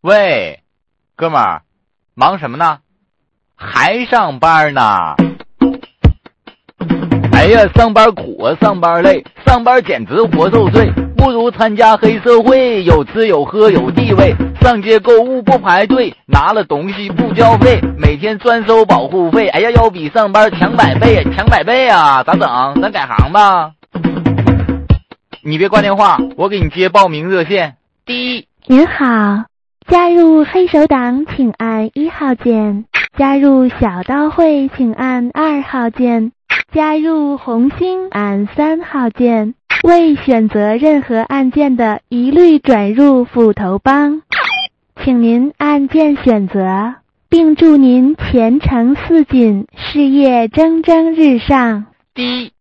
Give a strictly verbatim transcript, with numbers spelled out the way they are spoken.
喂，哥们儿，忙什么呢？还上班呢？哎呀，上班苦啊，上班累，上班简直活受罪，不如参加黑社会，有吃有喝有地位，上街购物不排队，拿了东西不交费，每天专收保护费，哎呀，要比上班强百倍，强百倍啊！咋整？咱改行吧。你别挂电话，我给你接报名热线。第一， 您好，加入黑手党请按一号键，加入小刀会请按二号键，加入红星按三号键，未选择任何按键的一律转入斧头帮，请您按键选择，并祝您前程似锦，事业蒸蒸日上。 第一，